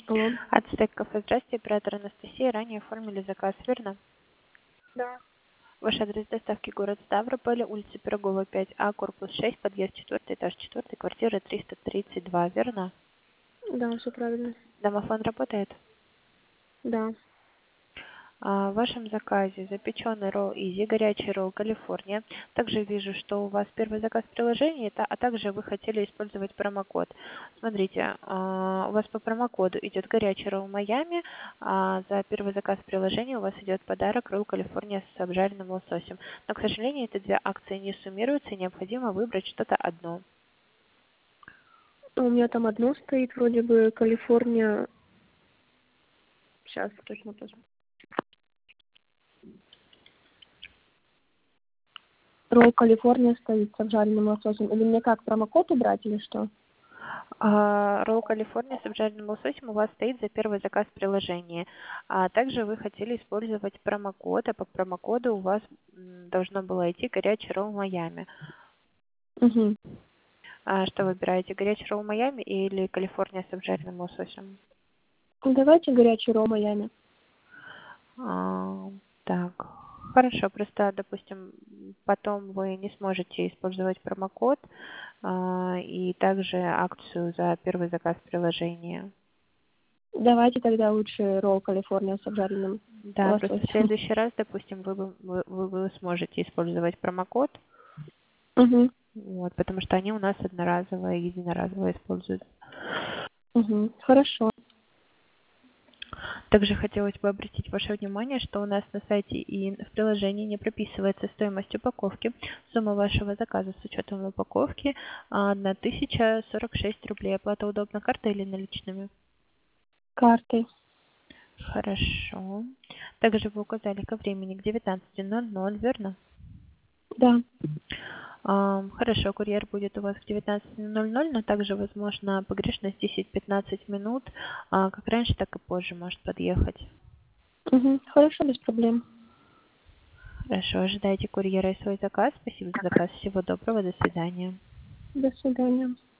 Алло. Ацтек кафе, здравствуйте, оператор Анастасия. Ранее оформили заказ, верно? Да. Ваш адрес доставки город Ставрополь, улица Пирогова, 5А, корпус 6, подъезд 4, этаж 4, квартира 332, верно? Да, все правильно. Домофон работает? Да. В вашем заказе запеченный ролл Изи, горячий ролл Калифорния. Также вижу, что у вас первый заказ в приложении, а также вы хотели использовать промокод. Смотрите, у вас по промокоду идет горячий ролл Майами, а за первый заказ в приложении у вас идет подарок ролл Калифорния с обжаренным лососем. Но, к сожалению, эти две акции не суммируются, и необходимо выбрать что-то одно. У меня там одно стоит, вроде бы Калифорния. Сейчас точно посмотрю. Ролл Калифорния стоит с обжаренным лососем. Или мне как, промокод убрать или что? Ролл Калифорния с обжаренным лососем у вас стоит за первый заказ в приложении. А также вы хотели использовать промокод, а по промокоду у вас должно было идти горячий ролл Майами. Угу. Что выбираете, горячий ролл Майами или Калифорния с обжаренным лососем? Давайте горячий ролл Майами. Так, хорошо, просто, допустим, потом вы не сможете использовать промокод и также акцию за первый заказ в приложении. Давайте тогда лучше ролл Калифорния с обжаренным Да, просто в лососем. следующий раз, допустим, вы сможете использовать промокод, Угу. вот, потому что они у нас одноразовые, единоразово используются. Угу. Хорошо. Также хотелось бы обратить ваше внимание, что у нас на сайте и в приложении не прописывается стоимость упаковки. Сумма вашего заказа с учетом упаковки 1046 рублей. Оплата удобна картой или наличными? Карты. Хорошо. Также вы указали ко времени к 19:00, верно? Да. Хорошо, курьер будет у вас к 19:00, но также возможно погрешность 10-15 минут. Как раньше, так и позже может подъехать. Угу. Хорошо, без проблем. Хорошо, ожидайте курьера и свой заказ. Спасибо за заказ. Всего доброго, до свидания. До свидания.